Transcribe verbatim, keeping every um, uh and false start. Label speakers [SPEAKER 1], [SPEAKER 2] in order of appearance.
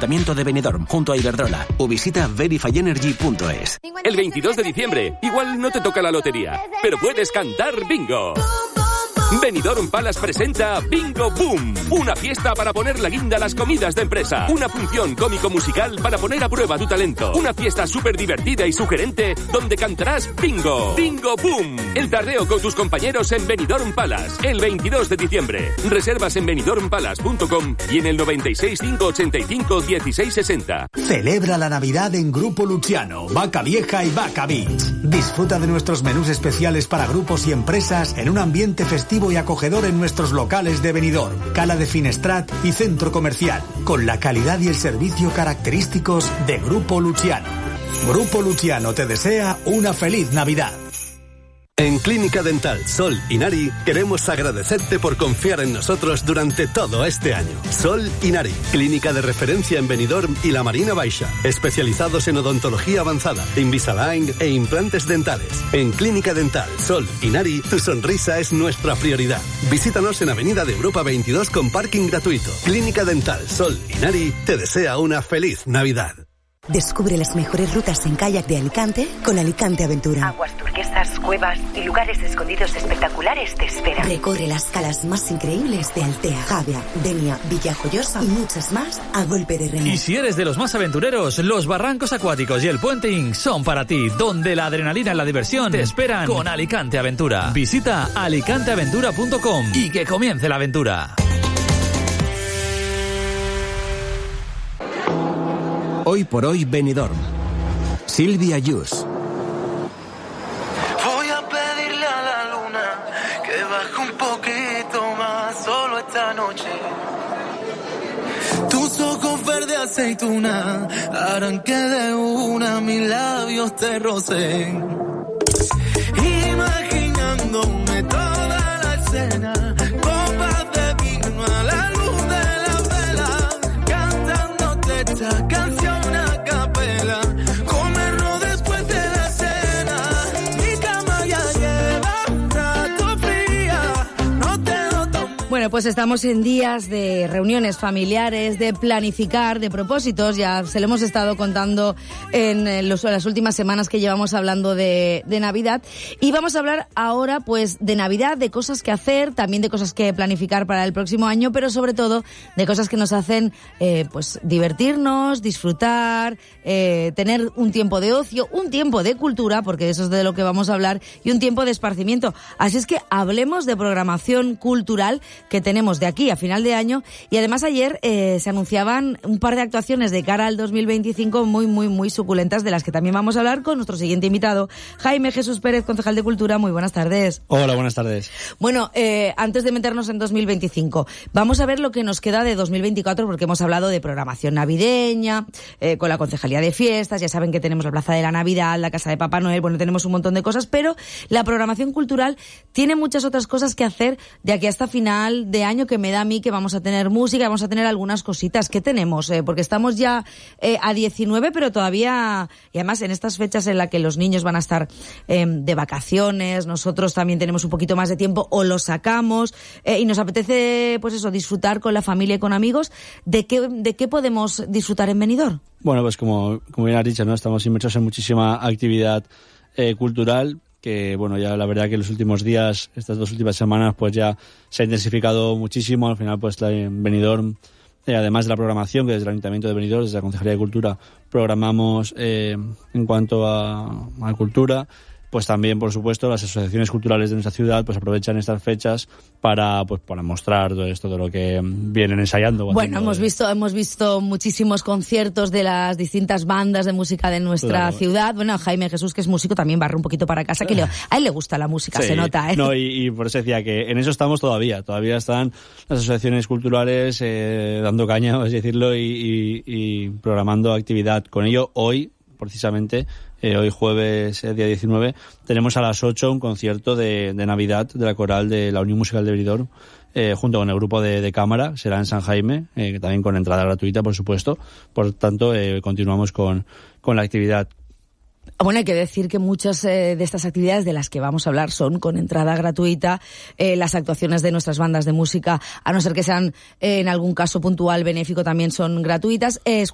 [SPEAKER 1] Ayuntamiento de Benidorm, junto a Iberdrola, o visita verify energy punto es.
[SPEAKER 2] El veintidós de diciembre, igual no te toca la lotería, pero puedes cantar bingo. Benidorm Palace presenta Bingo Boom, una fiesta para poner la guinda a las comidas de empresa, una función cómico-musical para poner a prueba tu talento, una fiesta súper divertida y sugerente donde cantarás bingo. Bingo Boom, el tardeo con tus compañeros en Benidorm Palace, el veintidós de diciembre. Reservas en benidorm palace punto com y en el noventa y seis, cinco ochenta y cinco, dieciséis sesenta.
[SPEAKER 3] Celebra la Navidad en Grupo Luciano, Vaca Vieja y Vaca Beach. Disfruta de nuestros menús especiales para grupos y empresas en un ambiente festivo y acogedor en nuestros locales de Benidorm, Cala de Finestrat y Centro Comercial, con la calidad y el servicio característicos de Grupo Luciano. Grupo Luciano te desea una feliz Navidad.
[SPEAKER 4] En Clínica Dental Sol Inari queremos agradecerte por confiar en nosotros durante todo este año. Sol Inari, clínica de referencia en Benidorm y la Marina Baixa, especializados en odontología avanzada, Invisalign e implantes dentales. En Clínica Dental Sol Inari, tu sonrisa es nuestra prioridad. Visítanos en Avenida de Europa veintidós con parking gratuito. Clínica Dental Sol Inari te desea una feliz Navidad.
[SPEAKER 5] Descubre las mejores rutas en kayak de Alicante con Alicante Aventura.
[SPEAKER 6] Aguas turquesas, cuevas y lugares escondidos espectaculares te esperan.
[SPEAKER 5] Recorre las calas más increíbles de Altea, Javia, Denia, Villajoyosa y muchas más a golpe de remo.
[SPEAKER 7] Y si eres de los más aventureros, los barrancos acuáticos y el puenting son para ti, donde la adrenalina y la diversión te esperan con Alicante Aventura. Visita alicante aventura punto com y que comience la aventura.
[SPEAKER 1] Hoy por hoy Benidorm. Silvia Yus.
[SPEAKER 8] Voy a pedirle a la luna que baje un poquito más solo esta noche. Tus ojos verde aceituna harán que de una mis labios te rocen. Imaginándome toda la escena, copas de vino a la luz de la vela, cantándote esta canción.
[SPEAKER 9] Bueno, pues estamos en días de reuniones familiares, de planificar, de propósitos. Ya se lo hemos estado contando en los, las últimas semanas que llevamos hablando de, de Navidad. Y vamos a hablar ahora, pues, de Navidad, de cosas que hacer, también de cosas que planificar para el próximo año, pero sobre todo de cosas que nos hacen, eh, pues, divertirnos, disfrutar, eh, tener un tiempo de ocio, un tiempo de cultura, porque eso es de lo que vamos a hablar, y un tiempo de esparcimiento. Así es que hablemos de programación cultural que tenemos de aquí a final de año. Y además ayer eh, se anunciaban un par de actuaciones de cara al dos mil veinticinco muy, muy, muy suculentas, de las que también vamos a hablar con nuestro siguiente invitado, Jaime Jesús Pérez, concejal de Cultura. Muy buenas tardes.
[SPEAKER 10] Hola, buenas tardes.
[SPEAKER 9] Bueno, eh, antes de meternos en dos mil veinticinco, vamos a ver lo que nos queda de dos mil veinticuatro, porque hemos hablado de programación navideña, eh, con la Concejalía de Fiestas. Ya saben que tenemos la Plaza de la Navidad, la Casa de Papá Noel, bueno, tenemos un montón de cosas, pero la programación cultural tiene muchas otras cosas que hacer de aquí hasta final de año, que me da a mí que vamos a tener música, vamos a tener algunas cositas. ¿Qué tenemos? Eh, porque estamos ya eh, a diecinueve, pero todavía, y además en estas fechas en las que los niños van a estar eh, de vacaciones, nosotros también tenemos un poquito más de tiempo o lo sacamos, eh, y nos apetece, pues eso, disfrutar con la familia y con amigos. ¿De qué, de qué podemos disfrutar en Benidorm?
[SPEAKER 10] Bueno, pues como, como bien has dicho, ¿no? Estamos inmersos en muchísima actividad eh, cultural, que bueno, ya la verdad que en los últimos días, estas dos últimas semanas, pues ya se ha intensificado muchísimo. Al final, pues en Benidorm, eh, además de la programación que desde el Ayuntamiento de Benidorm, desde la Concejalía de Cultura, programamos eh, en cuanto a, a cultura, pues también, por supuesto, las asociaciones culturales de nuestra ciudad pues aprovechan estas fechas para pues para mostrar todo esto de lo que vienen ensayando.
[SPEAKER 9] Bueno, hemos de... visto hemos visto muchísimos conciertos de las distintas bandas de música de nuestra claro. ciudad. Bueno, Jaime Jesús, que es músico, también barre un poquito para casa, que le, a él le gusta la música, sí, se nota, ¿eh?
[SPEAKER 10] No, y, y por eso decía que en eso estamos todavía. Todavía están las asociaciones culturales eh, dando caña, por así decirlo, y, y, y programando actividad. Con ello, hoy, precisamente, Eh, hoy jueves, eh, día diecinueve, tenemos a las ocho un concierto de, de Navidad de la coral de la Unión Musical de Benidorm, eh, junto con el grupo de, de cámara. Será en San Jaime, eh, también con entrada gratuita, por supuesto. Por tanto, eh, continuamos con, con la actividad.
[SPEAKER 9] Bueno, hay que decir que muchas eh, de estas actividades de las que vamos a hablar son con entrada gratuita. Eh, las actuaciones de nuestras bandas de música, a no ser que sean eh, en algún caso puntual benéfico, también son gratuitas. Eh,